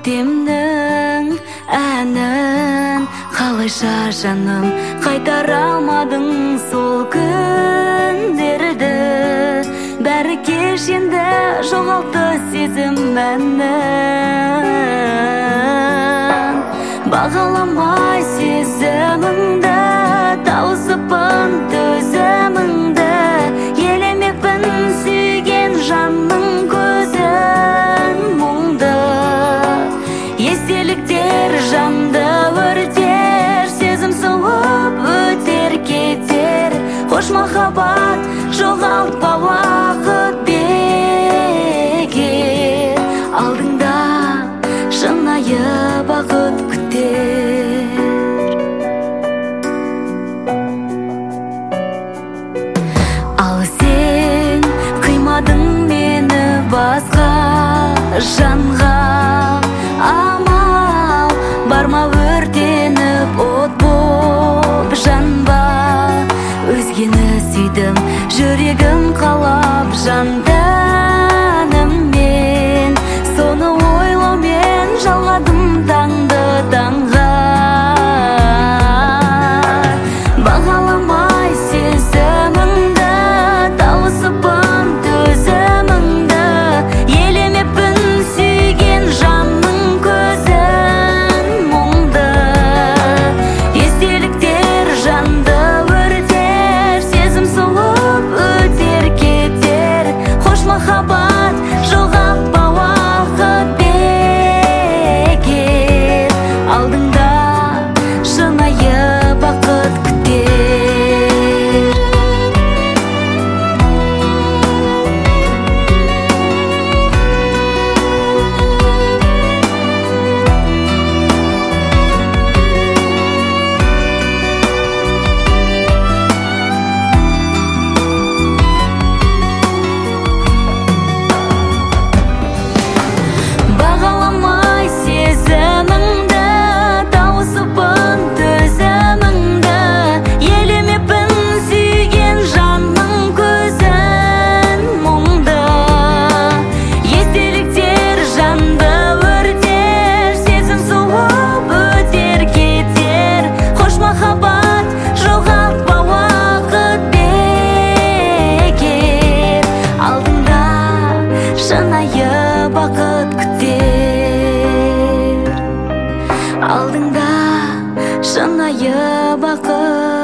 көктемнің әнін, қалайша жаным қайтара алмадың сол күндерді. Бәрі кеш енді жоғалтты сезім мәнін. Бағаламай сезіміңді, тауысыппын төзіміңді, елемекпін сүйген жанның көзін мұңды. Естеліктер жанды өртер, сезім соғып өтер кетер. Қош махаббат, жоғалтпа уақыт бекер. Алдыңда шынайы бақыт күтер. Ал сен қимадың мені басқа жанға. Амал барма өртеніп от боп жанба. Өзгені сүйдім, жүрегім қалап жанданыммен. Соны ойлаумен жалғадым таңды таңға. Бағаламай сезіміңді, тауысыппын төзіміңді, елемеппін сүйген жанның көзін мұңды. Естеліктер жанды өртер, сезім соғып өтер кетер. Қош махаббат, жоғалтпа уақыт бекер. Алдыңда шынайы бақыт күтер. Бағаламай сезіміңді, тауысыппын төзіміңді, елемеппін сүйген жанның көзін мұңды. Естеліктер жанды өртер, сезім соғып өтер кетер. Қош махаббат, жоғалтпа уақыт бекер. Алдыңда шынайы бақыт күтер. Алдыңда шынайы бақыт